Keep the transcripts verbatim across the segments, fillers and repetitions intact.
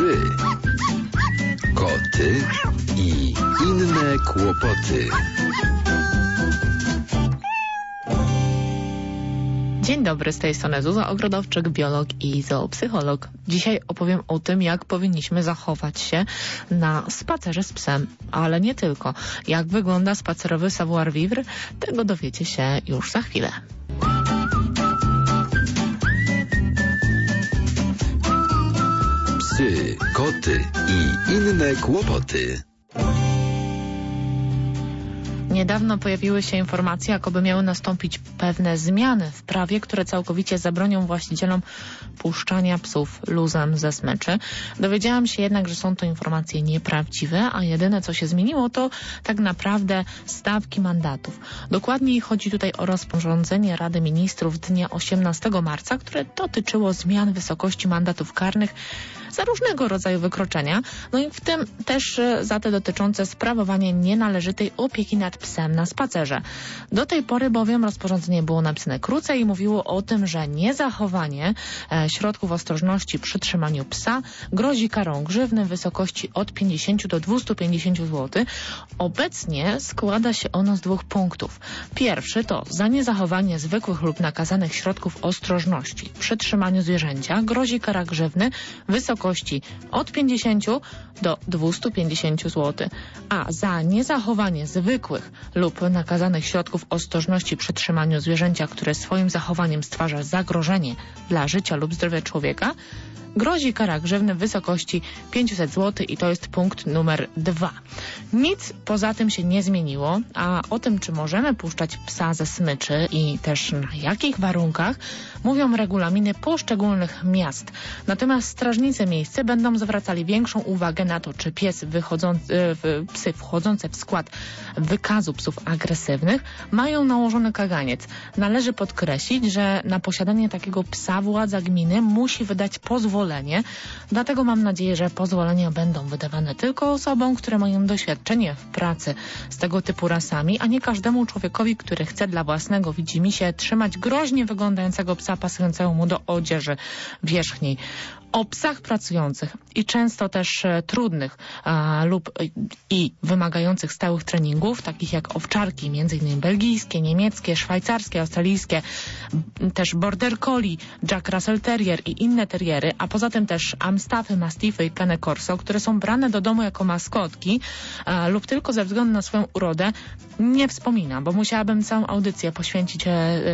Psy, koty i inne kłopoty. Dzień dobry, z tej strony Zuza Ogrodowczyk, biolog i zoopsycholog. Dzisiaj opowiem o tym, jak powinniśmy zachować się na spacerze z psem, ale nie tylko. Jak wygląda spacerowy savoir-vivre, tego dowiecie się już za chwilę. Psy, koty i inne kłopoty. Niedawno pojawiły się informacje, jakoby miały nastąpić pewne zmiany w prawie, które całkowicie zabronią właścicielom puszczania psów luzem ze smyczy. Dowiedziałam się jednak, że są to informacje nieprawdziwe, a jedyne co się zmieniło to tak naprawdę stawki mandatów. Dokładniej chodzi tutaj o rozporządzenie Rady Ministrów dnia osiemnastego marca, które dotyczyło zmian wysokości mandatów karnych za różnego rodzaju wykroczenia, no i w tym też za te dotyczące sprawowania nienależytej opieki nad psem na spacerze. Do tej pory bowiem rozporządzenie było napisane krócej i mówiło o tym, że niezachowanie e, środków ostrożności przy trzymaniu psa grozi karą grzywny w wysokości od pięćdziesięciu do dwustu pięćdziesięciu złotych. Obecnie składa się ono z dwóch punktów. Pierwszy to za niezachowanie zwykłych lub nakazanych środków ostrożności przy trzymaniu zwierzęcia grozi kara grzywny w wysokości od pięćdziesięciu do dwustu pięćdziesięciu złotych, a za niezachowanie zwykłych lub nakazanych środków ostrożności przy trzymaniu zwierzęcia, które swoim zachowaniem stwarza zagrożenie dla życia lub zdrowia człowieka, grozi kara grzywny w wysokości pięćset złotych i to jest punkt numer dwa. Nic poza tym się nie zmieniło, a o tym, czy możemy puszczać psa ze smyczy i też na jakich warunkach, mówią regulaminy poszczególnych miast. Natomiast strażnicy miejscy będą zwracali większą uwagę na to, czy pies wychodzący, psy wchodzące w skład wykazu psów agresywnych mają nałożony kaganiec. Należy podkreślić, że na posiadanie takiego psa władza gminy musi wydać pozwolenie. Dlatego mam nadzieję, że pozwolenia będą wydawane tylko osobom, które mają doświadczenie w pracy z tego typu rasami, a nie każdemu człowiekowi, który chce dla własnego widzimisię trzymać groźnie wyglądającego psa pasującego mu do odzieży wierzchniej. O psach pracujących i często też e, trudnych a, lub e, i wymagających stałych treningów, takich jak owczarki, między innymi belgijskie, niemieckie, szwajcarskie, australijskie, b, też border collie, Jack Russell Terrier i inne teriery, a poza tym też amstaffy, mastify i cane corso, które są brane do domu jako maskotki a, lub tylko ze względu na swoją urodę, nie wspominam, bo musiałabym całą audycję poświęcić e, e,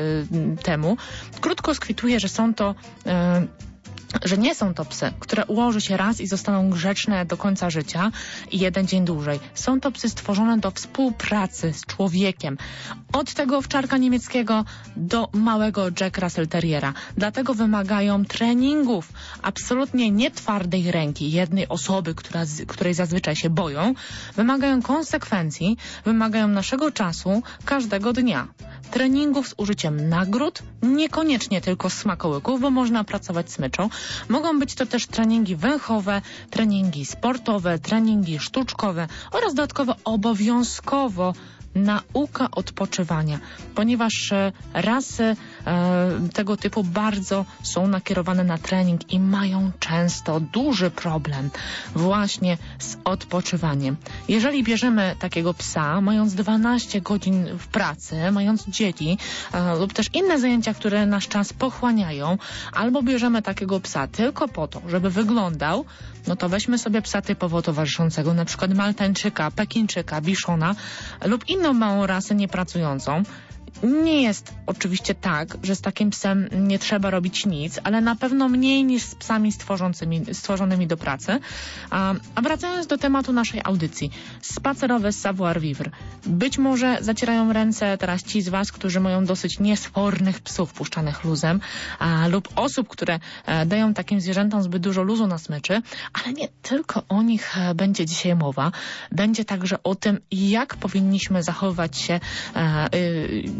temu. Krótko skwituję, że są to e, że nie są to psy, które ułoży się raz i zostaną grzeczne do końca życia i jeden dzień dłużej. Są to psy stworzone do współpracy z człowiekiem. Od tego owczarka niemieckiego do małego Jack Russell Terriera. Dlatego wymagają treningów. Absolutnie nie twardej ręki jednej osoby, która, której zazwyczaj się boją. Wymagają konsekwencji, wymagają naszego czasu każdego dnia. Treningów z użyciem nagród, niekoniecznie tylko smakołyków, bo można pracować smyczą. Mogą być to też treningi węchowe, treningi sportowe, treningi sztuczkowe oraz dodatkowo obowiązkowo nauka odpoczywania, ponieważ e, rasy e, tego typu bardzo są nakierowane na trening i mają często duży problem właśnie z odpoczywaniem. Jeżeli bierzemy takiego psa, mając dwanaście godzin w pracy, mając dzieci e, lub też inne zajęcia, które nasz czas pochłaniają, albo bierzemy takiego psa tylko po to, żeby wyglądał, no to weźmy sobie psa typowo towarzyszącego, na przykład maltańczyka, pekińczyka, biszona lub inną małą rasę niepracującą. Nie jest oczywiście tak, że z takim psem nie trzeba robić nic, ale na pewno mniej niż z psami stworzonymi do pracy. A, a wracając do tematu naszej audycji. Spacerowy savoir-vivre. Być może zacierają ręce teraz ci z Was, którzy mają dosyć niesfornych psów puszczanych luzem, a, lub osób, które e, dają takim zwierzętom zbyt dużo luzu na smyczy, ale nie tylko o nich e, będzie dzisiaj mowa. Będzie także o tym, jak powinniśmy zachowywać się e, e,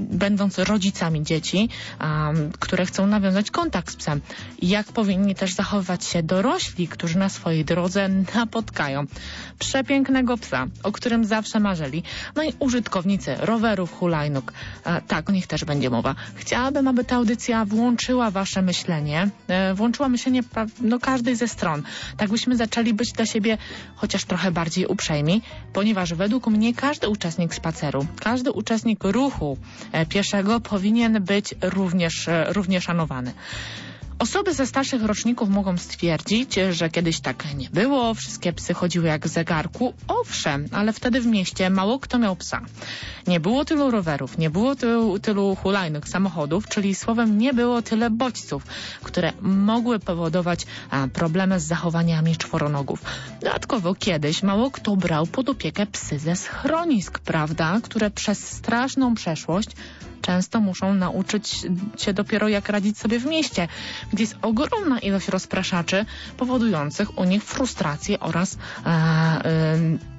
będąc rodzicami dzieci, um, które chcą nawiązać kontakt z psem. Jak powinni też zachowywać się dorośli, którzy na swojej drodze napotkają przepięknego psa, o którym zawsze marzyli. No i użytkownicy rowerów, hulajnóg. E, tak, o nich też będzie mowa. Chciałabym, aby ta audycja włączyła wasze myślenie, e, włączyła myślenie no, każdej ze stron. Tak byśmy zaczęli być dla siebie chociaż trochę bardziej uprzejmi, ponieważ według mnie każdy uczestnik spaceru, każdy uczestnik ruchu e, pieszego powinien być również, e, również szanowany. Osoby ze starszych roczników mogą stwierdzić, że kiedyś tak nie było, wszystkie psy chodziły jak w zegarku. Owszem, ale wtedy w mieście mało kto miał psa. Nie było tylu rowerów, nie było tylu, tylu hulajnych, samochodów, czyli słowem nie było tyle bodźców, które mogły powodować a, problemy z zachowaniami czworonogów. Dodatkowo kiedyś mało kto brał pod opiekę psy ze schronisk, prawda, które przez straszną przeszłość często muszą nauczyć się dopiero jak radzić sobie w mieście, gdzie jest ogromna ilość rozpraszaczy powodujących u nich frustrację oraz e, e,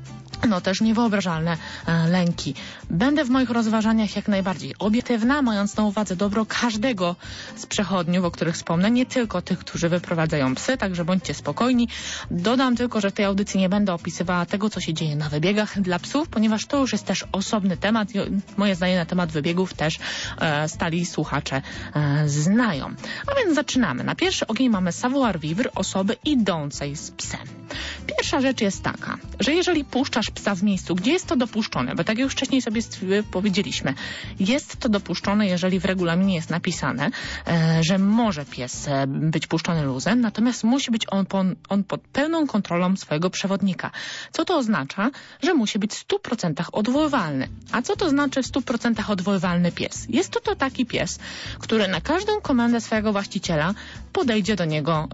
no też niewyobrażalne e, lęki. Będę w moich rozważaniach jak najbardziej obiektywna, mając na uwadze dobro każdego z przechodniów, o których wspomnę, nie tylko tych, którzy wyprowadzają psy, także bądźcie spokojni. Dodam tylko, że w tej audycji nie będę opisywała tego, co się dzieje na wybiegach dla psów, ponieważ to już jest też osobny temat. Moje zdanie na temat wybiegów też e, stali słuchacze e, znają. A więc zaczynamy. Na pierwszy ogień mamy savoir-vivre osoby idącej z psem. Pierwsza rzecz jest taka, że jeżeli puszczasz psa w miejscu, gdzie jest to dopuszczone, bo tak jak już wcześniej sobie powiedzieliśmy, jest to dopuszczone, jeżeli w regulaminie jest napisane, e, że może pies e, być puszczony luzem, natomiast musi być on, on, on pod pełną kontrolą swojego przewodnika. Co to oznacza? Że musi być w stu procentach odwoływalny. A co to znaczy w stu procentach odwoływalny pies? Jest to, to taki pies, który na każdą komendę swojego właściciela podejdzie do niego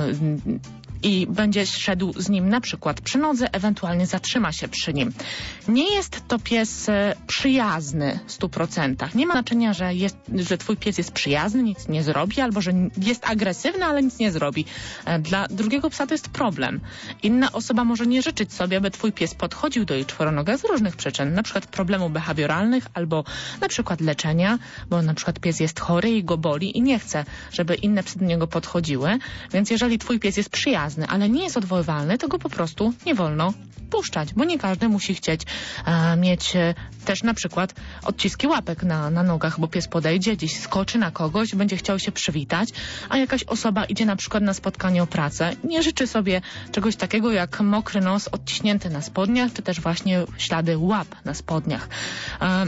e, i będzie szedł z nim na przykład przy nodze, ewentualnie zatrzyma się przy nim. Nie jest to pies e, przyjazny w stu procentach. Nie ma znaczenia, że, jest, że twój pies jest przyjazny, nic nie zrobi, albo że jest agresywny, ale nic nie zrobi. E, dla drugiego psa to jest problem. Inna osoba może nie życzyć sobie, aby twój pies podchodził do jej czworonoga z różnych przyczyn, na przykład problemów behawioralnych, albo na przykład leczenia, bo na przykład pies jest chory i go boli i nie chce, żeby inne psy do niego podchodziły. Więc jeżeli twój pies jest przyjazny, ale nie jest odwoływalny, to go po prostu nie wolno puszczać, bo nie każdy musi chcieć e, mieć e, też na przykład odciski łapek na, na nogach, bo pies podejdzie, gdzieś skoczy na kogoś, będzie chciał się przywitać, a jakaś osoba idzie na przykład na spotkanie o pracę, nie życzy sobie czegoś takiego jak mokry nos odciśnięty na spodniach, czy też właśnie ślady łap na spodniach. E,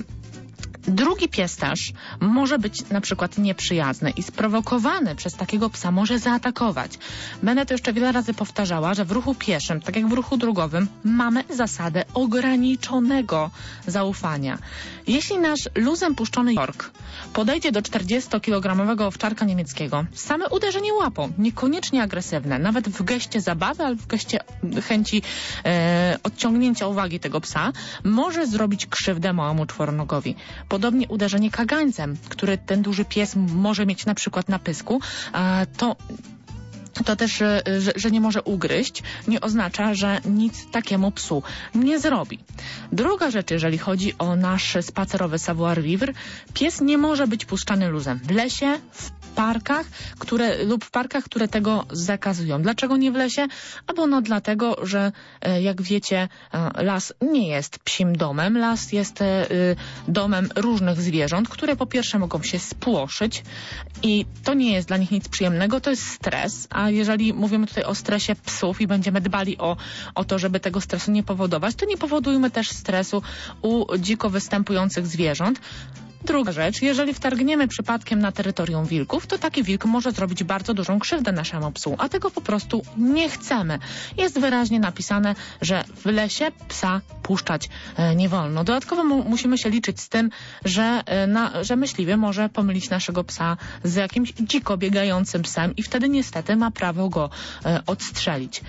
Drugi pies też może być na przykład nieprzyjazny i sprowokowany przez takiego psa może zaatakować. Będę to jeszcze wiele razy powtarzała, że w ruchu pieszym, tak jak w ruchu drogowym, mamy zasadę ograniczonego zaufania. Jeśli nasz luzem puszczony York podejdzie do czterdziestokilogramowego owczarka niemieckiego, same uderzenie łapą, niekoniecznie agresywne, nawet w geście zabawy, ale w geście chęci e, odciągnięcia uwagi tego psa, może zrobić krzywdę małemu czworonogowi. Podobnie uderzenie kagańcem, który ten duży pies może mieć na przykład na pysku, to to też, że, że nie może ugryźć, nie oznacza, że nic takiemu psu nie zrobi. Druga rzecz, jeżeli chodzi o nasz spacerowy savoir-vivre, pies nie może być puszczany luzem w lesie, w parkach, które, lub w parkach, które tego zakazują. Dlaczego nie w lesie? Albo no dlatego, że jak wiecie, las nie jest psim domem. Las jest domem różnych zwierząt, które po pierwsze mogą się spłoszyć i to nie jest dla nich nic przyjemnego, to jest stres, a jeżeli mówimy tutaj o stresie psów i będziemy dbali o, o to, żeby tego stresu nie powodować, to nie powodujmy też stresu u dziko występujących zwierząt. Druga rzecz, jeżeli wtargniemy przypadkiem na terytorium wilków, to taki wilk może zrobić bardzo dużą krzywdę naszemu psu, a tego po prostu nie chcemy. Jest wyraźnie napisane, że w lesie psa puszczać e, nie wolno. Dodatkowo mu, musimy się liczyć z tym, że, e, na, że myśliwy może pomylić naszego psa z jakimś dziko biegającym psem i wtedy niestety ma prawo go e, odstrzelić.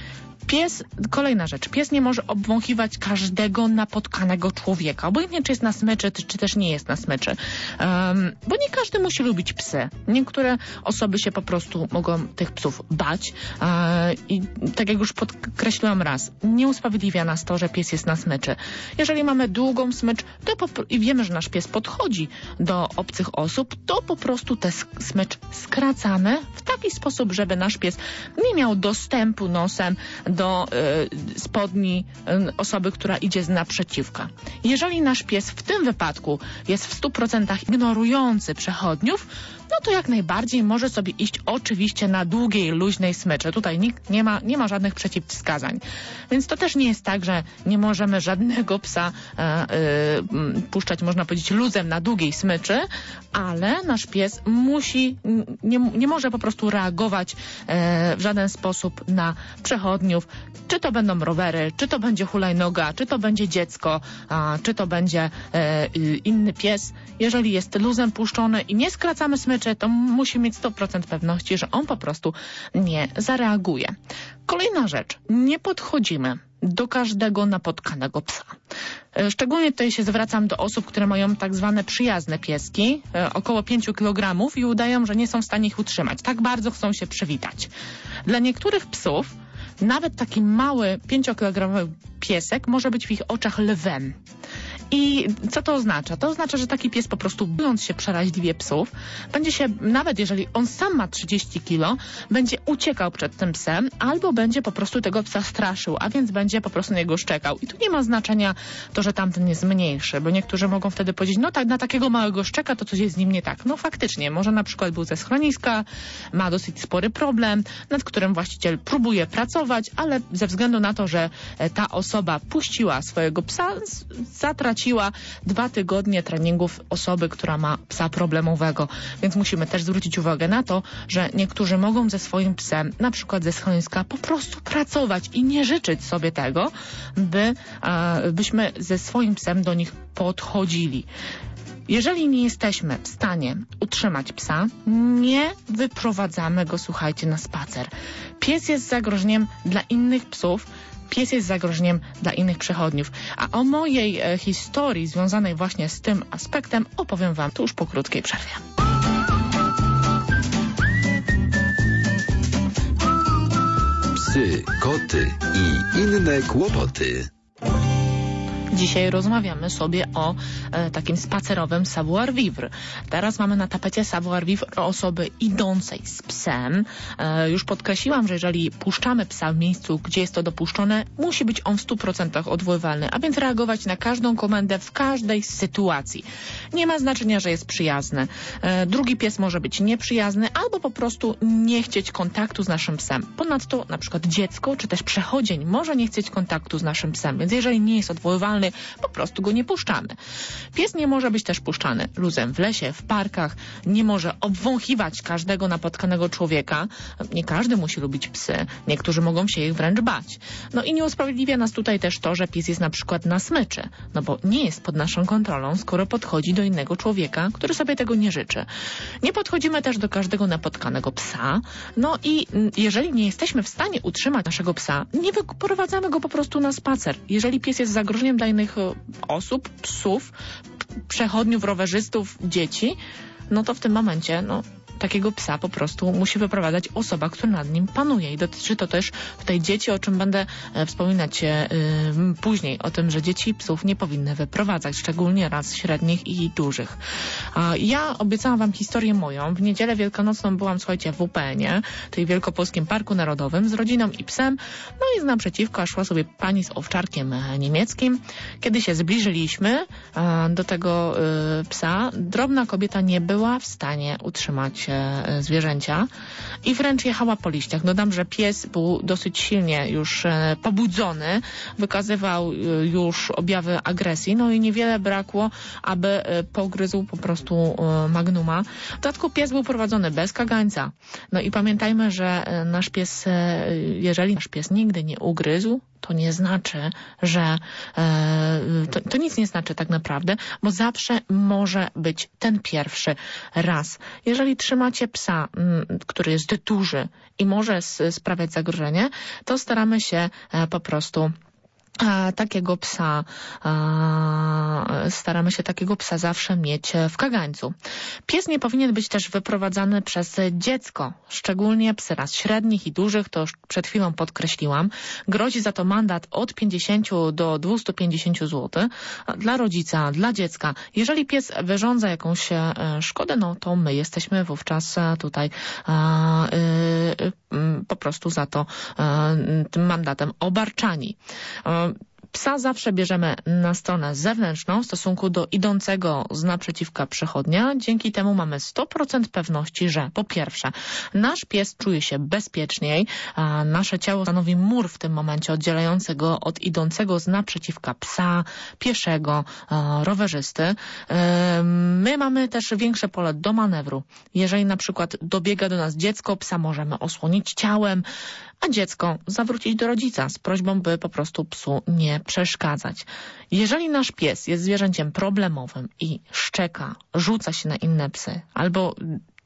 Pies, kolejna rzecz, pies nie może obwąchiwać każdego napotkanego człowieka, obojętnie czy jest na smyczy, czy też nie jest na smyczy. Um, bo nie każdy musi lubić psy. Niektóre osoby się po prostu mogą tych psów bać e, i tak jak już podkreśliłam raz, nie usprawiedliwia nas to, że pies jest na smyczy. Jeżeli mamy długą smycz to po, i wiemy, że nasz pies podchodzi do obcych osób, to po prostu tę smycz skracamy w taki sposób, żeby nasz pies nie miał dostępu nosem do y, spodni y, osoby, która idzie z naprzeciwka. Jeżeli nasz pies w tym wypadku jest w stu procentach ignorujący przechodniów, no to jak najbardziej może sobie iść oczywiście na długiej, luźnej smyczy. Tutaj nikt nie ma, nie ma żadnych przeciwwskazań. Więc to też nie jest tak, że nie możemy żadnego psa e, e, puszczać, można powiedzieć, luzem na długiej smyczy, ale nasz pies musi, nie, nie może po prostu reagować e, w żaden sposób na przechodniów. Czy to będą rowery, czy to będzie hulajnoga, czy to będzie dziecko, a, czy to będzie e, inny pies. Jeżeli jest luzem puszczony i nie skracamy smyczy, to musi mieć sto procent pewności, że on po prostu nie zareaguje. Kolejna rzecz. Nie podchodzimy do każdego napotkanego psa. Szczególnie tutaj się zwracam do osób, które mają tak zwane przyjazne pieski, około pięciu kilogramów i udają, że nie są w stanie ich utrzymać. Tak bardzo chcą się przywitać. Dla niektórych psów nawet taki mały pięciokilogramowy piesek może być w ich oczach lwem. I co to oznacza? To oznacza, że taki pies po prostu, bojąc się przeraźliwie psów, będzie się, nawet jeżeli on sam ma trzydzieści kilo, będzie uciekał przed tym psem albo będzie po prostu tego psa straszył, a więc będzie po prostu na niego szczekał. I tu nie ma znaczenia to, że tamten jest mniejszy, bo niektórzy mogą wtedy powiedzieć, no tak, na takiego małego szczeka to coś jest z nim nie tak. No faktycznie, może na przykład był ze schroniska, ma dosyć spory problem, nad którym właściciel próbuje pracować, ale ze względu na to, że ta osoba puściła swojego psa, zatraciła dwa tygodnie treningów osoby, która ma psa problemowego. Więc musimy też zwrócić uwagę na to, że niektórzy mogą ze swoim psem, na przykład ze schroniska, po prostu pracować i nie życzyć sobie tego, by, e, byśmy ze swoim psem do nich podchodzili. Jeżeli nie jesteśmy w stanie utrzymać psa, nie wyprowadzamy go, słuchajcie, na spacer. Pies jest zagrożeniem dla innych psów, pies jest zagrożeniem dla innych przechodniów. A o mojej e, historii związanej właśnie z tym aspektem opowiem Wam tuż po krótkiej przerwie. Psy, koty i inne kłopoty. Dzisiaj rozmawiamy sobie o e, takim spacerowym savoir-vivre. Teraz mamy na tapecie savoir-vivre osoby idącej z psem. E, już podkreśliłam, że jeżeli puszczamy psa w miejscu, gdzie jest to dopuszczone, musi być on w stu procentach odwoływalny, a więc reagować na każdą komendę w każdej sytuacji. Nie ma znaczenia, że jest przyjazny. E, drugi pies może być nieprzyjazny albo po prostu nie chcieć kontaktu z naszym psem. Ponadto na przykład dziecko czy też przechodzień może nie chcieć kontaktu z naszym psem, więc jeżeli nie jest odwoływalny, po prostu go nie puszczamy. Pies nie może być też puszczany luzem w lesie, w parkach, nie może obwąchiwać każdego napotkanego człowieka. Nie każdy musi lubić psy, niektórzy mogą się ich wręcz bać. No i nie usprawiedliwia nas tutaj też to, że pies jest na przykład na smyczy, no bo nie jest pod naszą kontrolą, skoro podchodzi do innego człowieka, który sobie tego nie życzy. Nie podchodzimy też do każdego napotkanego psa, no i jeżeli nie jesteśmy w stanie utrzymać naszego psa, nie wyprowadzamy go po prostu na spacer. Jeżeli pies jest zagrożeniem dla innych osób, psów, przechodniów, rowerzystów, dzieci, no to w tym momencie, no, takiego psa po prostu musi wyprowadzać osoba, która nad nim panuje. I dotyczy to też tutaj dzieci, o czym będę e, wspominać e, później, o tym, że dzieci psów nie powinny wyprowadzać, szczególnie ras średnich i dużych. A ja obiecałam Wam historię moją. W niedzielę wielkanocną byłam, słuchajcie, w U P N-ie, czyli Wielkopolskim Parku Narodowym, z rodziną i psem. No i z naprzeciwka szła sobie pani z owczarkiem niemieckim. Kiedy się zbliżyliśmy e, do tego e, psa, drobna kobieta nie była w stanie utrzymać zwierzęcia i wręcz jechała po liściach. Dodam, że pies był dosyć silnie już e, pobudzony, wykazywał e, już objawy agresji, no i niewiele brakło, aby e, pogryzł po prostu e, magnuma. W dodatku pies był prowadzony bez kagańca. No i pamiętajmy, że e, nasz pies, e, jeżeli nasz pies nigdy nie ugryzł, to nie znaczy, że e, to, to nic nie znaczy tak naprawdę, bo zawsze może być ten pierwszy raz. Jeżeli trzymamy trzymacie psa, który jest duży i może sprawiać zagrożenie, to staramy się po prostu A, takiego psa a, staramy się takiego psa zawsze mieć w kagańcu. Pies nie powinien być też wyprowadzany przez dziecko, szczególnie psy ras średnich i dużych, to już przed chwilą podkreśliłam. Grozi za to mandat od pięćdziesięciu do dwustu pięćdziesięciu złotych dla rodzica, dla dziecka. Jeżeli pies wyrządza jakąś e, szkodę, no to my jesteśmy wówczas tutaj e, e, po prostu za to e, tym mandatem obarczani. Psa zawsze bierzemy na stronę zewnętrzną w stosunku do idącego z naprzeciwka przechodnia. Dzięki temu mamy sto procent pewności, że po pierwsze nasz pies czuje się bezpieczniej, a nasze ciało stanowi mur w tym momencie oddzielający go od idącego z naprzeciwka psa, pieszego, rowerzysty. My mamy też większe pole do manewru. Jeżeli na przykład dobiega do nas dziecko, psa możemy osłonić ciałem, a dziecko zawrócić do rodzica z prośbą, by po prostu psu nie przeszkadzać. Jeżeli nasz pies jest zwierzęciem problemowym i szczeka, rzuca się na inne psy, albo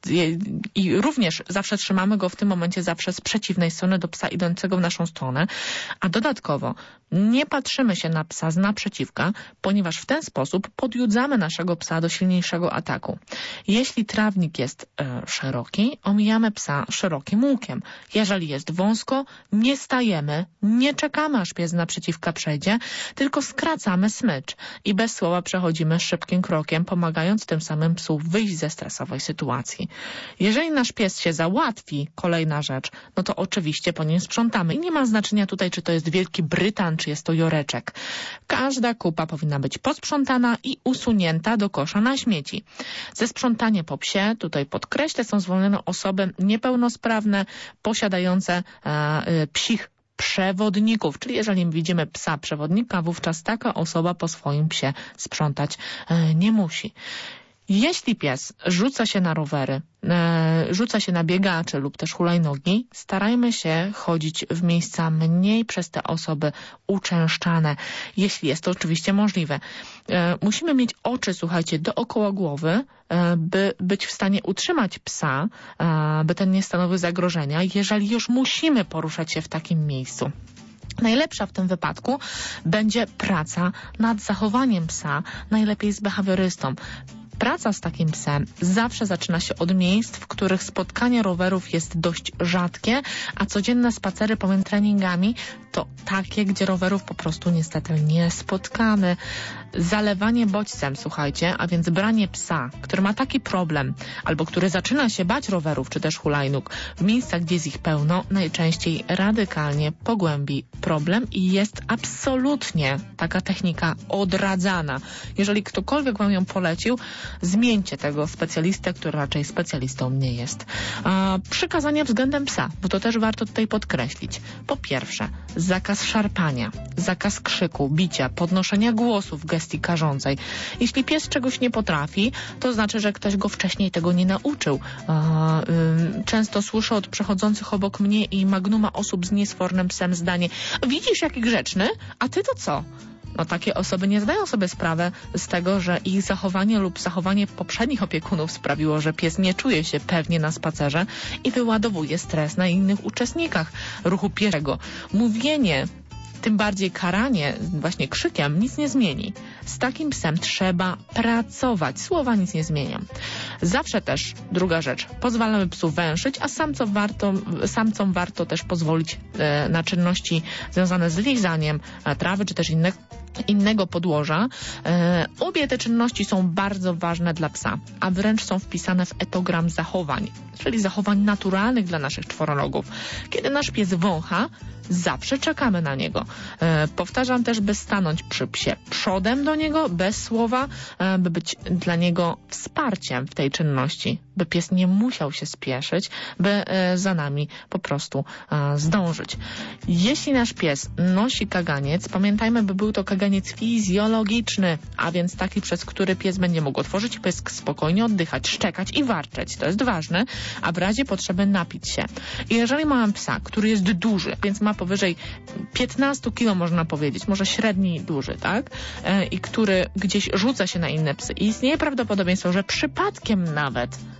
i również zawsze trzymamy go w tym momencie zawsze z przeciwnej strony do psa idącego w naszą stronę, a dodatkowo nie patrzymy się na psa z naprzeciwka, ponieważ w ten sposób podjudzamy naszego psa do silniejszego ataku. Jeśli trawnik jest e, szeroki, omijamy psa szerokim łukiem. Jeżeli jest wąsko, nie stajemy, nie czekamy, aż pies z naprzeciwka przejdzie, tylko skracamy smycz i bez słowa przechodzimy szybkim krokiem, pomagając tym samym psu wyjść ze stresowej sytuacji. Jeżeli nasz pies się załatwi, kolejna rzecz, no to oczywiście po nim sprzątamy. I nie ma znaczenia tutaj, czy to jest Wielki Brytan, czy jest to Joreczek. Każda kupa powinna być posprzątana i usunięta do kosza na śmieci. Ze sprzątanie po psie, tutaj podkreślę, są zwolnione osoby niepełnosprawne, posiadające e, psich przewodników, czyli jeżeli widzimy psa przewodnika, wówczas taka osoba po swoim psie sprzątać e, nie musi. Jeśli pies rzuca się na rowery, e, rzuca się na biegacze lub też hulajnogi, starajmy się chodzić w miejsca mniej przez te osoby uczęszczane, jeśli jest to oczywiście możliwe. E, musimy mieć oczy, słuchajcie, dookoła głowy, e, by być w stanie utrzymać psa, e, by ten nie stanowił zagrożenia, jeżeli już musimy poruszać się w takim miejscu. Najlepsza w tym wypadku będzie praca nad zachowaniem psa, najlepiej z behawiorystą. Praca z takim psem zawsze zaczyna się od miejsc, w których spotkanie rowerów jest dość rzadkie, a codzienne spacery pomiędzy treningami to takie, gdzie rowerów po prostu niestety nie spotkamy. Zalewanie bodźcem, słuchajcie, a więc branie psa, który ma taki problem, albo który zaczyna się bać rowerów, czy też hulajnóg, w miejscach, gdzie jest ich pełno, najczęściej radykalnie pogłębi problem i jest absolutnie taka technika odradzana. Jeżeli ktokolwiek wam ją polecił, zmieńcie tego specjalistę, który raczej specjalistą nie jest. A, przykazania względem psa, bo to też warto tutaj podkreślić. Po pierwsze, zakaz szarpania, zakaz krzyku, bicia, podnoszenia głosu w gestii karzącej. Jeśli pies czegoś nie potrafi, to znaczy, że ktoś go wcześniej tego nie nauczył. A, y, często słyszę od przechodzących obok mnie i magnuma osób z niesfornym psem zdanie: widzisz, jaki grzeczny, a ty to co? No takie osoby nie zdają sobie sprawy z tego, że ich zachowanie lub zachowanie poprzednich opiekunów sprawiło, że pies nie czuje się pewnie na spacerze i wyładowuje stres na innych uczestnikach ruchu pieszego. Mówienie, tym bardziej karanie właśnie krzykiem, nic nie zmieni. Z takim psem trzeba pracować. Słowa nic nie zmienią. Zawsze też, druga rzecz, pozwalamy psu węszyć, a samcom warto, samcom warto też pozwolić e, na czynności związane z lizaniem e, trawy, czy też innych innego podłoża. E, obie te czynności są bardzo ważne dla psa, a wręcz są wpisane w etogram zachowań, czyli zachowań naturalnych dla naszych czworologów. Kiedy nasz pies wącha, zawsze czekamy na niego. E, powtarzam też, by stanąć przy psie przodem do niego, bez słowa, e, by być dla niego wsparciem w tej czynności, by pies nie musiał się spieszyć, by e, za nami po prostu e, zdążyć. Jeśli nasz pies nosi kaganiec, pamiętajmy, by był to kaganiec fizjologiczny, a więc taki, przez który pies będzie mógł otworzyć pysk, spokojnie oddychać, szczekać i warczeć. To jest ważne, a w razie potrzeby napić się. I jeżeli mamy psa, który jest duży, więc ma powyżej piętnaście kilo, można powiedzieć, może średni i duży, tak? E, I który gdzieś rzuca się na inne psy. I istnieje prawdopodobieństwo, że przypadkiem nawet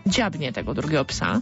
dziabnie tego drugiego psa,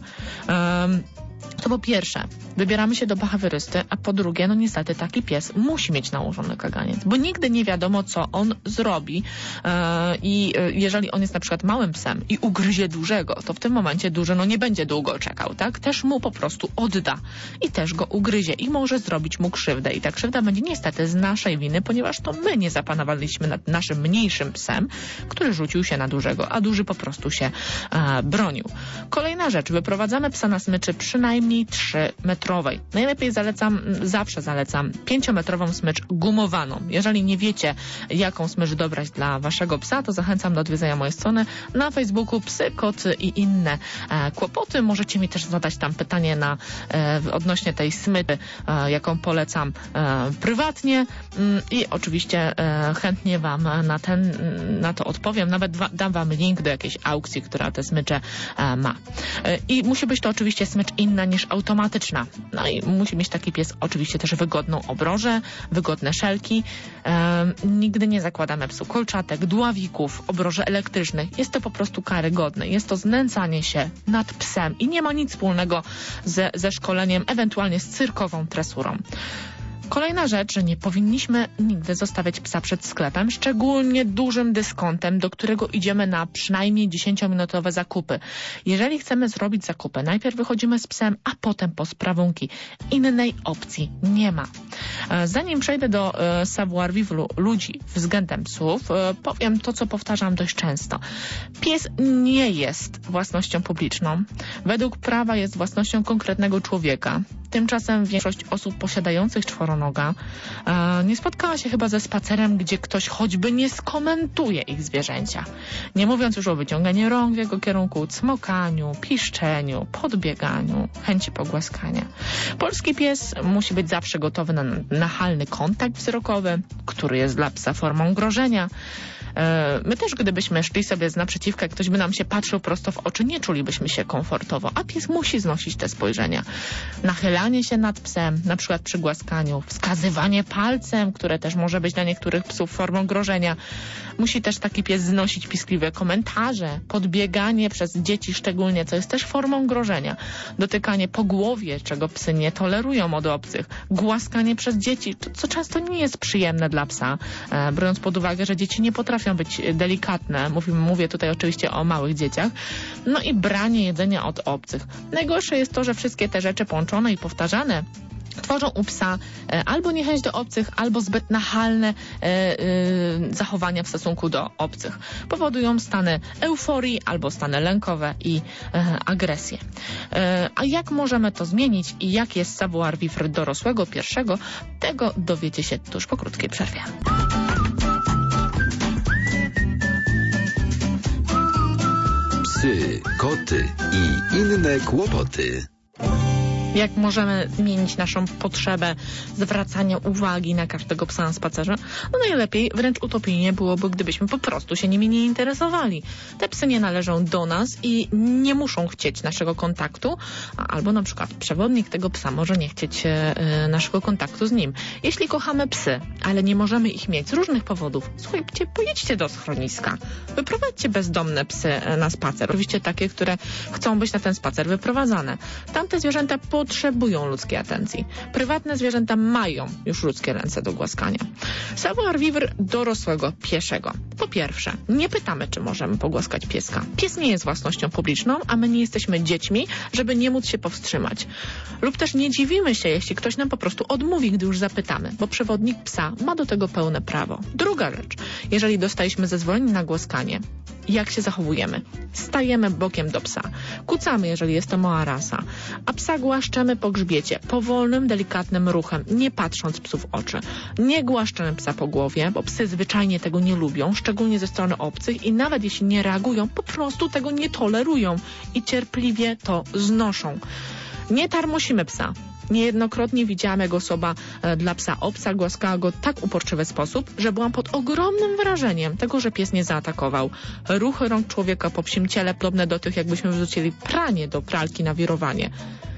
um, to po pierwsze, wybieramy się do behawiorysty, a po drugie, no niestety taki pies musi mieć nałożony kaganiec, bo nigdy nie wiadomo, co on zrobi e, i e, jeżeli on jest na przykład małym psem i ugryzie dużego, to w tym momencie duży no nie będzie długo czekał, tak? Też mu po prostu odda i też go ugryzie i może zrobić mu krzywdę i ta krzywda będzie niestety z naszej winy, ponieważ to my nie zapanowaliśmy nad naszym mniejszym psem, który rzucił się na dużego, a duży po prostu się e, bronił. Kolejna rzecz, wyprowadzamy psa na smyczy przynajmniej trzymetrowej. Najlepiej zalecam, zawsze zalecam pięciometrową smycz gumowaną. Jeżeli nie wiecie, jaką smycz dobrać dla waszego psa, to zachęcam do odwiedzenia mojej strony na Facebooku Psy, Koty i inne e, kłopoty. Możecie mi też zadać tam pytanie na, e, odnośnie tej smyczy, e, jaką polecam e, prywatnie mm, i oczywiście e, chętnie wam na, ten, na to odpowiem. Nawet dwa, dam wam link do jakiejś aukcji, która te smycze e, ma. E, I musi być to oczywiście smycz inna niż automatyczna. No i musi mieć taki pies oczywiście też wygodną obrożę, wygodne szelki. E, nigdy nie zakładamy psu kolczatek, dławików, obroży elektrycznych. Jest to po prostu karygodne. Jest to znęcanie się nad psem i nie ma nic wspólnego ze, ze szkoleniem, ewentualnie z cyrkową tresurą. Kolejna rzecz, że nie powinniśmy nigdy zostawiać psa przed sklepem, szczególnie dużym dyskontem, do którego idziemy na przynajmniej dziesięciominutowe zakupy. Jeżeli chcemy zrobić zakupy, najpierw wychodzimy z psem, a potem po sprawunki. Innej opcji nie ma. Zanim przejdę do e, savoir-vivre ludzi względem psów, e, powiem to, co powtarzam dość często. Pies nie jest własnością publiczną. Według prawa jest własnością konkretnego człowieka. Tymczasem większość osób posiadających czworonoga e, nie spotkała się chyba ze spacerem, gdzie ktoś choćby nie skomentuje ich zwierzęcia. Nie mówiąc już o wyciąganiu rąk w jego kierunku, cmokaniu, piszczeniu, podbieganiu, chęci pogłaskania. Polski pies musi być zawsze gotowy na nachalny kontakt wzrokowy, który jest dla psa formą grożenia. My też, gdybyśmy szli sobie z naprzeciwka, ktoś by nam się patrzył prosto w oczy, nie czulibyśmy się komfortowo, a pies musi znosić te spojrzenia. Nachylanie się nad psem, na przykład przy głaskaniu, wskazywanie palcem, które też może być dla niektórych psów formą grożenia. Musi też taki pies znosić piskliwe komentarze, podbieganie przez dzieci szczególnie, co jest też formą grożenia. Dotykanie po głowie, czego psy nie tolerują od obcych. Głaskanie przez dzieci, co często nie jest przyjemne dla psa, e, biorąc pod uwagę, że dzieci nie potrafią być delikatne. Mówię, mówię tutaj oczywiście o małych dzieciach. No i branie jedzenia od obcych. Najgorsze jest to, że wszystkie te rzeczy połączone i powtarzane tworzą u psa e, albo niechęć do obcych, albo zbyt nachalne e, e, zachowania w stosunku do obcych. Powodują stany euforii albo stany lękowe i e, agresję. E, a jak możemy to zmienić i jak jest savoir-vivre dorosłego pierwszego, tego dowiecie się tuż po krótkiej przerwie. Psy, koty i inne kłopoty. Jak możemy zmienić naszą potrzebę zwracania uwagi na każdego psa na spacerze? No najlepiej, wręcz utopijnie byłoby, gdybyśmy po prostu się nimi nie interesowali. Te psy nie należą do nas i nie muszą chcieć naszego kontaktu, albo na przykład przewodnik tego psa może nie chcieć e, naszego kontaktu z nim. Jeśli kochamy psy, ale nie możemy ich mieć z różnych powodów, słuchajcie, pojedźcie do schroniska. Wyprowadźcie bezdomne psy na spacer. Oczywiście takie, które chcą być na ten spacer wyprowadzane. Tamte zwierzęta po potrzebują ludzkiej atencji. Prywatne zwierzęta mają już ludzkie ręce do głaskania. Savoir-vivre dorosłego pieszego. Po pierwsze, nie pytamy, czy możemy pogłaskać pieska. Pies nie jest własnością publiczną, a my nie jesteśmy dziećmi, żeby nie móc się powstrzymać. Lub też nie dziwimy się, jeśli ktoś nam po prostu odmówi, gdy już zapytamy, bo przewodnik psa ma do tego pełne prawo. Druga rzecz, jeżeli dostaliśmy zezwolenie na głaskanie, jak się zachowujemy? Stajemy bokiem do psa. Kucamy, jeżeli jest to mała rasa. A psa głaszczemy po grzbiecie, powolnym, delikatnym ruchem, nie patrząc psu w oczy. Nie głaszczemy psa po głowie, bo psy zwyczajnie tego nie lubią, szczególnie ze strony obcych i nawet jeśli nie reagują, po prostu tego nie tolerują i cierpliwie to znoszą. Nie tarmosimy psa. Niejednokrotnie widziałam, jak osoba e, dla psa obca głaskała go w tak uporczywy sposób, że byłam pod ogromnym wrażeniem tego, że pies nie zaatakował. Ruchy rąk człowieka po psim ciele podobne do tych, jakbyśmy wrzucili pranie do pralki na wirowanie.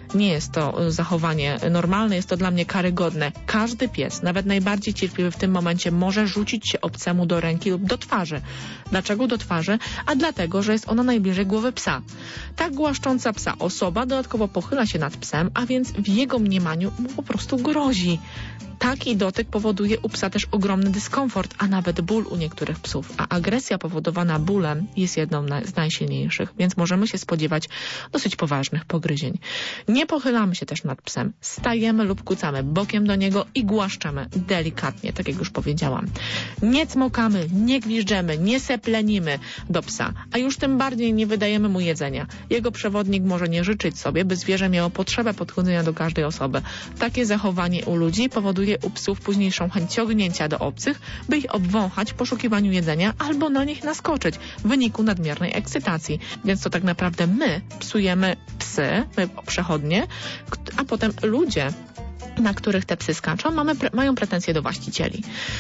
Nie jest to zachowanie normalne, jest to dla mnie karygodne. Każdy pies, nawet najbardziej cierpliwy w tym momencie, może rzucić się obcemu do ręki lub do twarzy. Dlaczego do twarzy? A dlatego, że jest ona najbliżej głowy psa. Tak głaszcząca psa osoba dodatkowo pochyla się nad psem, a więc w jego mniemaniu mu po prostu grozi. Taki dotyk powoduje u psa też ogromny dyskomfort, a nawet ból u niektórych psów. A agresja powodowana bólem jest jedną z najsilniejszych, więc możemy się spodziewać dosyć poważnych pogryzień. Nie pochylamy się też nad psem. Stajemy lub kucamy bokiem do niego i głaszczemy delikatnie, tak jak już powiedziałam. Nie cmokamy, nie gwiżdżemy, nie seplenimy do psa, a już tym bardziej nie wydajemy mu jedzenia. Jego przewodnik może nie życzyć sobie, by zwierzę miało potrzebę podchodzenia do każdej osoby. Takie zachowanie u ludzi powoduje u psów późniejszą chęć ciągnięcia do obcych, by ich obwąchać w poszukiwaniu jedzenia albo na nich naskoczyć w wyniku nadmiernej ekscytacji. Więc to tak naprawdę my psujemy psy, my przechodnie, a potem ludzie, na których te psy skaczą, mamy pre- mają pretensje do właścicieli.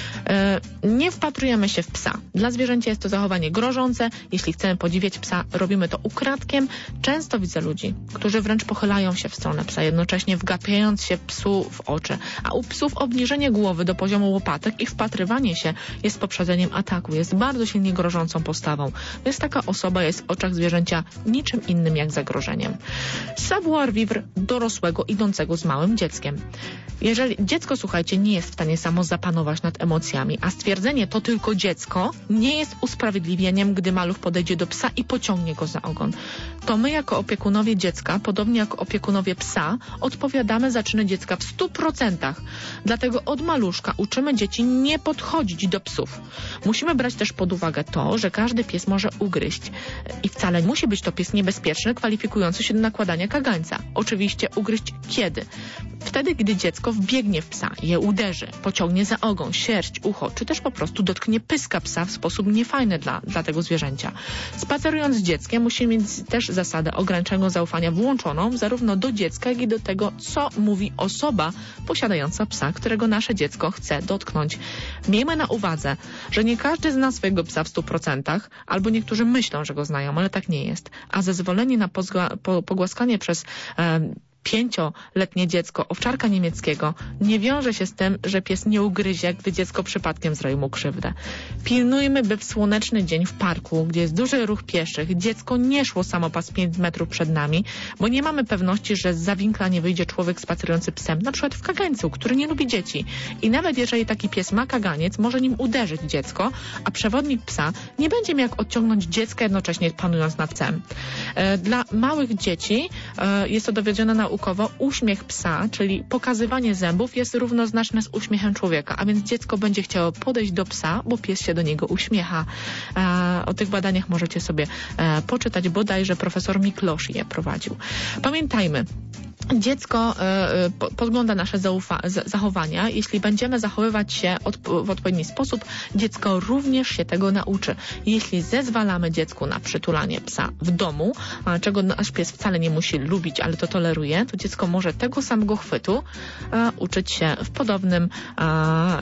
Yy, nie wpatrujemy się w psa. Dla zwierzęcia jest to zachowanie grożące. Jeśli chcemy podziwiać psa, robimy to ukradkiem. Często widzę ludzi, którzy wręcz pochylają się w stronę psa, jednocześnie wgapiając się psu w oczy. A u psów obniżenie głowy do poziomu łopatek i wpatrywanie się jest poprzedzeniem ataku. Jest bardzo silnie grożącą postawą. Więc taka osoba jest w oczach zwierzęcia niczym innym jak zagrożeniem. Savoir vivre dorosłego idącego z małym dzieckiem. Jeżeli dziecko, słuchajcie, nie jest w stanie samo zapanować nad emocjami, a stwierdzenie to tylko dziecko nie jest usprawiedliwieniem, gdy maluch podejdzie do psa i pociągnie go za ogon. To my jako opiekunowie dziecka, podobnie jak opiekunowie psa, odpowiadamy za czyny dziecka w stu procentach. Dlatego od maluszka uczymy dzieci nie podchodzić do psów. Musimy brać też pod uwagę to, że każdy pies może ugryźć i wcale nie musi być to pies niebezpieczny, kwalifikujący się do nakładania kagańca. Oczywiście ugryźć kiedy? Wtedy, gdy dziecko wbiegnie w psa, je uderzy, pociągnie za ogon, sierść, ucho, czy też po prostu dotknie pyska psa w sposób niefajny dla, dla tego zwierzęcia. Spacerując z dzieckiem musimy mieć też zasadę ograniczenia zaufania włączoną zarówno do dziecka, jak i do tego, co mówi osoba posiadająca psa, którego nasze dziecko chce dotknąć. Miejmy na uwadze, że nie każdy zna swojego psa w stu procentach, albo niektórzy myślą, że go znają, ale tak nie jest. A zezwolenie na pozga- po, pogłaskanie przez e, pięcioletnie dziecko owczarka niemieckiego nie wiąże się z tym, że pies nie ugryzie, gdy dziecko przypadkiem zrobi mu krzywdę. Pilnujmy, by w słoneczny dzień w parku, gdzie jest duży ruch pieszych, dziecko nie szło samopas pięć metrów przed nami, bo nie mamy pewności, że zza winkla nie wyjdzie człowiek spacerujący psem, na przykład w kagańcu, który nie lubi dzieci. I nawet jeżeli taki pies ma kaganiec, może nim uderzyć dziecko, a przewodnik psa nie będzie miał jak odciągnąć dziecka, jednocześnie panując nad psem. Dla małych dzieci jest to dowiedzione na naukowo, uśmiech psa, czyli pokazywanie zębów, jest równoznaczne z uśmiechem człowieka, a więc dziecko będzie chciało podejść do psa, bo pies się do niego uśmiecha. E, o tych badaniach możecie sobie e, poczytać, bodajże profesor Miklosz je prowadził. Pamiętajmy, dziecko y, po, podgląda nasze zaufa- z, zachowania. Jeśli będziemy zachowywać się od, w odpowiedni sposób, dziecko również się tego nauczy. Jeśli zezwalamy dziecku na przytulanie psa w domu, a, czego nasz pies wcale nie musi lubić, ale to toleruje, to dziecko może tego samego chwytu a, uczyć się w podobnym, a,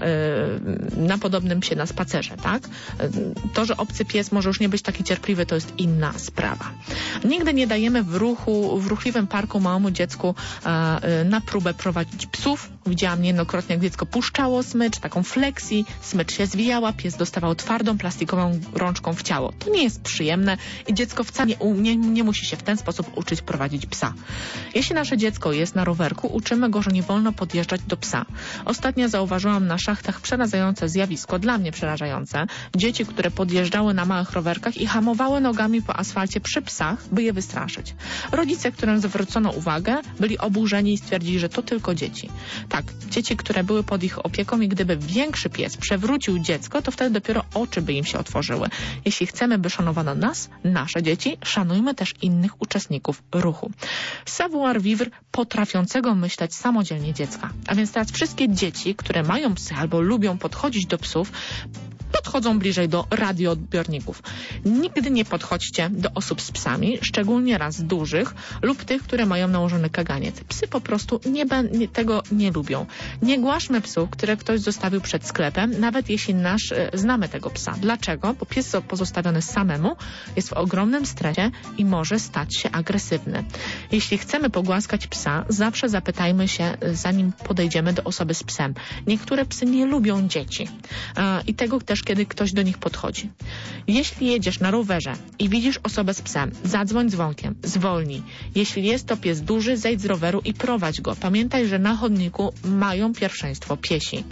y, na podobnym psie na spacerze, tak? To, że obcy pies może już nie być taki cierpliwy, to jest inna sprawa. Nigdy nie dajemy w ruchu, w ruchliwym parku małemu dziecku na próbę prowadzić psów. Widziałam niejednokrotnie, jak dziecko puszczało smycz, taką flexi, smycz się zwijała, pies dostawał twardą, plastikową rączką w ciało. To nie jest przyjemne i dziecko wcale nie, nie, nie musi się w ten sposób uczyć prowadzić psa. Jeśli nasze dziecko jest na rowerku, uczymy go, że nie wolno podjeżdżać do psa. Ostatnio zauważyłam na szachtach przerażające zjawisko, dla mnie przerażające. Dzieci, które podjeżdżały na małych rowerkach i hamowały nogami po asfalcie przy psach, by je wystraszyć. Rodzice, którym zwrócono uwagę, byli oburzeni i stwierdzili, że to tylko dzieci. Tak, dzieci, które były pod ich opieką i gdyby większy pies przewrócił dziecko, to wtedy dopiero oczy by im się otworzyły. Jeśli chcemy, by szanowano nas, nasze dzieci, szanujmy też innych uczestników ruchu. Savoir vivre potrafiącego myśleć samodzielnie dziecka. A więc teraz wszystkie dzieci, które mają psy albo lubią podchodzić do psów, podchodzą bliżej do radioodbiorników. Nigdy nie podchodźcie do osób z psami, szczególnie raz dużych lub tych, które mają nałożony kaganiec. Psy po prostu nie, nie, tego nie lubią. Nie głaszmy psów, które ktoś zostawił przed sklepem, nawet jeśli nasz, e, znamy tego psa. Dlaczego? Bo pies pozostawiony samemu jest w ogromnym stresie i może stać się agresywny. Jeśli chcemy pogłaskać psa, zawsze zapytajmy się, zanim podejdziemy do osoby z psem. Niektóre psy nie lubią dzieci e, i tego też, kiedy ktoś do nich podchodzi. Jeśli jedziesz na rowerze i widzisz osobę z psem, zadzwoń dzwonkiem, zwolnij. Jeśli jest to pies duży, zejdź z roweru i prowadź go. Pamiętaj, że na chodniku mają pierwszeństwo piesi.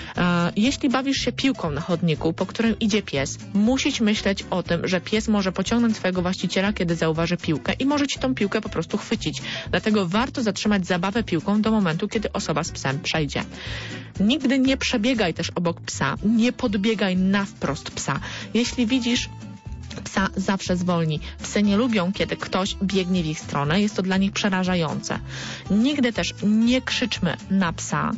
E, jeśli bawisz się piłką na chodniku, po którym idzie pies, musisz myśleć o tym, że pies może pociągnąć swojego właściciela, kiedy zauważy piłkę i może ci tą piłkę po prostu chwycić. Dlatego warto zatrzymać zabawę piłką do momentu, kiedy osoba z psem przejdzie. Nigdy nie przebiegaj też obok psa, nie podbiegaj na wprost psa. Jeśli widzisz psa, zawsze zwolnij. Psy nie lubią, kiedy ktoś biegnie w ich stronę. Jest to dla nich przerażające. Nigdy też nie krzyczmy na psa.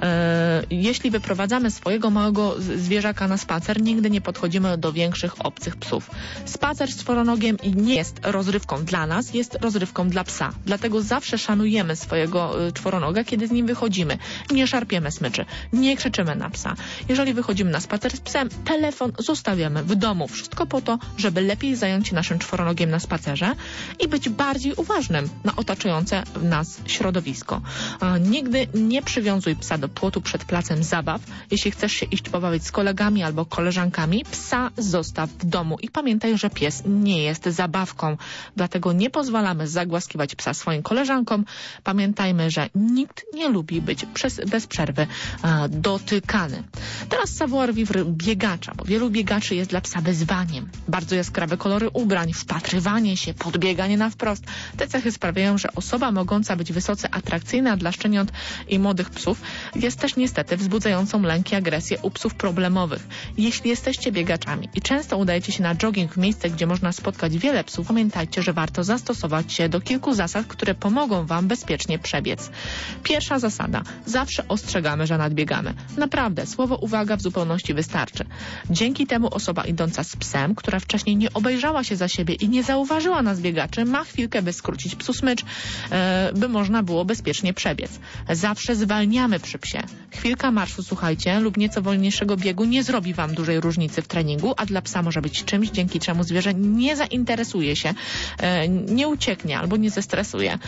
E, jeśli wyprowadzamy swojego małego zwierzaka na spacer, nigdy nie podchodzimy do większych obcych psów. Spacer z czworonogiem nie jest rozrywką dla nas, jest rozrywką dla psa. Dlatego zawsze szanujemy swojego y, czworonoga, kiedy z nim wychodzimy. Nie szarpiemy smyczy, nie krzyczymy na psa. Jeżeli wychodzimy na spacer z psem, telefon zostawiamy w domu. Wszystko po to, żeby lepiej zająć się naszym czworonogiem na spacerze i być bardziej uważnym na otaczające nas środowisko. A nigdy nie przywiązuj psa do płotu przed placem zabaw. Jeśli chcesz się iść pobawić z kolegami albo koleżankami, psa zostaw w domu i pamiętaj, że pies nie jest zabawką. Dlatego nie pozwalamy zagłaskiwać psa swoim koleżankom. Pamiętajmy, że nikt nie lubi być przez, bez przerwy a, dotykany. Teraz savoir-vivre biegacza, bo wielu biegaczy jest dla psa wyzwaniem. Bardzo jaskrawe kolory ubrań, wpatrywanie się, podbieganie na wprost. Te cechy sprawiają, że osoba mogąca być wysoce atrakcyjna dla szczeniąt i młodych psów jest też niestety wzbudzającą lęk i agresję u psów problemowych. Jeśli jesteście biegaczami i często udajecie się na jogging w miejsce, gdzie można spotkać wiele psów, pamiętajcie, że warto zastosować się do kilku zasad, które pomogą Wam bezpiecznie przebiec. Pierwsza zasada. Zawsze ostrzegamy, że nadbiegamy. Naprawdę, słowo uwaga w zupełności wystarczy. Dzięki temu osoba idąca z psem, która wcześniej nie obejrzała się za siebie i nie zauważyła nas biegaczy, ma chwilkę, by skrócić psu smycz, e, by można było bezpiecznie przebiec. Zawsze zwalniamy przy psie. Chwilka marszu, słuchajcie, lub nieco wolniejszego biegu nie zrobi Wam dużej różnicy w treningu, a dla psa może być czymś, dzięki czemu zwierzę nie zainteresuje się, e, nie ucieknie albo nie zestresuje e,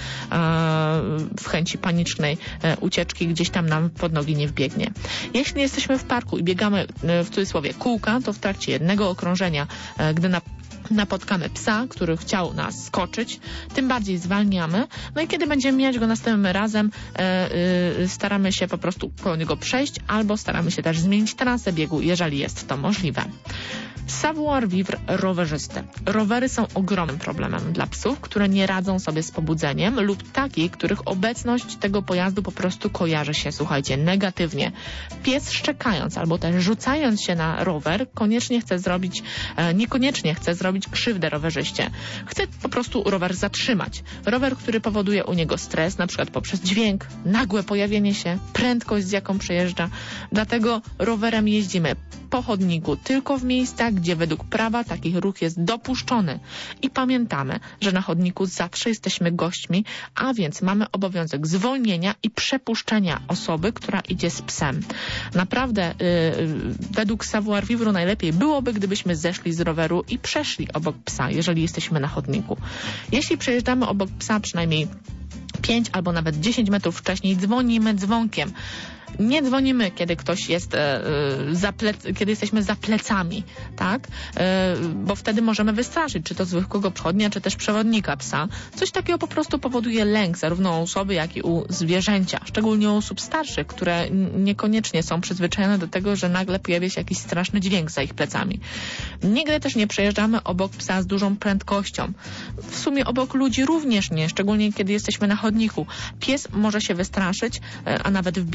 w chęci panicznej e, ucieczki, gdzieś tam nam pod nogi nie wbiegnie. Jeśli jesteśmy w parku i biegamy e, w cudzysłowie kółka, to w trakcie jednego okrążenia, e, gdy na napotkamy psa, który chciał nas skoczyć, tym bardziej zwalniamy. No i kiedy będziemy mijać go następnym razem, e, e, staramy się po prostu po niego przejść albo staramy się też zmienić trasę biegu, jeżeli jest to możliwe. Savoir-vivre rowerzysty. Rowery są ogromnym problemem dla psów, które nie radzą sobie z pobudzeniem lub takich, których obecność tego pojazdu po prostu kojarzy się, słuchajcie, negatywnie. Pies szczekając albo też rzucając się na rower koniecznie chce zrobić, e, niekoniecznie chce zrobić krzywdę rowerzyście. Chce po prostu rower zatrzymać. Rower, który powoduje u niego stres, na przykład poprzez dźwięk, nagłe pojawienie się, prędkość, z jaką przejeżdża. Dlatego rowerem jeździmy po chodniku tylko w miejscach, gdzie według prawa taki ruch jest dopuszczony. I pamiętamy, że na chodniku zawsze jesteśmy gośćmi, a więc mamy obowiązek zwolnienia i przepuszczenia osoby, która idzie z psem. Naprawdę yy, według savoir-vivre najlepiej byłoby, gdybyśmy zeszli z roweru i przeszli obok psa, jeżeli jesteśmy na chodniku. Jeśli przejeżdżamy obok psa przynajmniej pięć albo nawet dziesięć metrów wcześniej, dzwonimy dzwonkiem. Nie dzwonimy, kiedy ktoś jest e, za plec- kiedy jesteśmy za plecami, tak? E, bo wtedy możemy wystraszyć, czy to zwykłego przechodnia, czy też przewodnika psa. Coś takiego po prostu powoduje lęk zarówno u osoby, jak i u zwierzęcia, szczególnie u osób starszych, które n- niekoniecznie są przyzwyczajone do tego, że nagle pojawia się jakiś straszny dźwięk za ich plecami. Nigdy też nie przejeżdżamy obok psa z dużą prędkością. W sumie obok ludzi również nie, szczególnie kiedy jesteśmy na chodniku. Pies może się wystraszyć, e, a nawet wbiec pod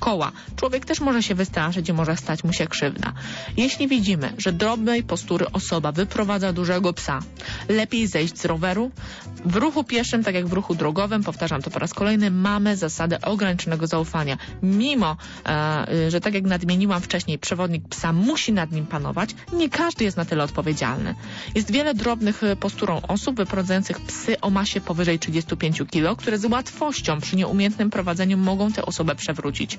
koła. Człowiek też może się wystraszyć i może stać mu się krzywda. Jeśli widzimy, że drobnej postury osoba wyprowadza dużego psa, lepiej zejść z roweru. W ruchu pieszym, tak jak w ruchu drogowym, powtarzam to po raz kolejny, mamy zasadę ograniczonego zaufania. Mimo, e, że tak jak nadmieniłam wcześniej, przewodnik psa musi nad nim panować, nie każdy jest na tyle odpowiedzialny. Jest wiele drobnych posturą osób wyprowadzających psy o masie powyżej trzydziestu pięciu kilo, które z łatwością przy nieumiejętnym prowadzeniu mogą tę osobę przewrócić.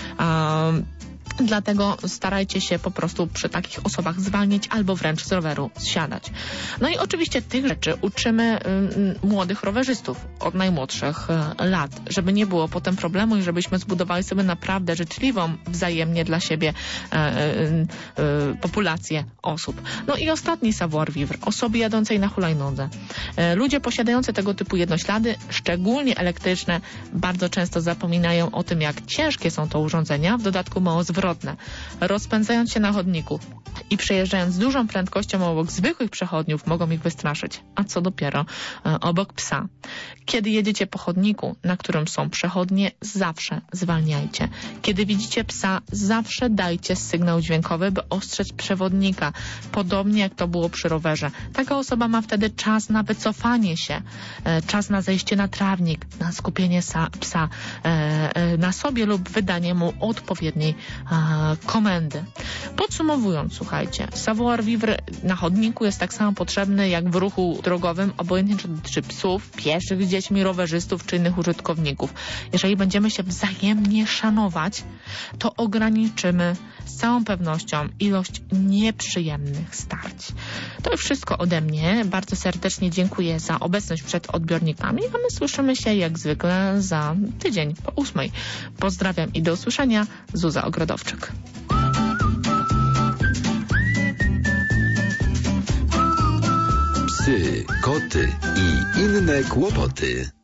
Um, Dlatego starajcie się po prostu przy takich osobach zwalniać albo wręcz z roweru zsiadać. No i oczywiście tych rzeczy uczymy y, młodych rowerzystów od najmłodszych y, lat, żeby nie było potem problemu i żebyśmy zbudowali sobie naprawdę życzliwą wzajemnie dla siebie y, y, y, populację osób. No i ostatni savoir-vivre, osoby jadącej na hulajnodze. Y, ludzie posiadający tego typu jednoślady, szczególnie elektryczne, bardzo często zapominają o tym, jak ciężkie są to urządzenia, w dodatku mało zwrotne. Rozpędzając się na chodniku i przejeżdżając z dużą prędkością obok zwykłych przechodniów, mogą ich wystraszyć, a co dopiero e, obok psa. Kiedy jedziecie po chodniku, na którym są przechodnie, zawsze zwalniajcie. Kiedy widzicie psa, zawsze dajcie sygnał dźwiękowy, by ostrzec przewodnika, podobnie jak to było przy rowerze. Taka osoba ma wtedy czas na wycofanie się, e, czas na zejście na trawnik, na skupienie sa, psa e, e, na sobie lub wydanie mu odpowiedniej komendy. Podsumowując, słuchajcie, savoir-vivre na chodniku jest tak samo potrzebny jak w ruchu drogowym, obojętnie czy dotyczy psów, pieszych z dziećmi, rowerzystów czy innych użytkowników. Jeżeli będziemy się wzajemnie szanować, to ograniczymy z całą pewnością ilość nieprzyjemnych starć. To już wszystko ode mnie. Bardzo serdecznie dziękuję za obecność przed odbiornikami, a my słyszymy się jak zwykle za tydzień po ósmej. Pozdrawiam i do usłyszenia. Zuza Ogrodowczyk. Psy, koty i inne kłopoty.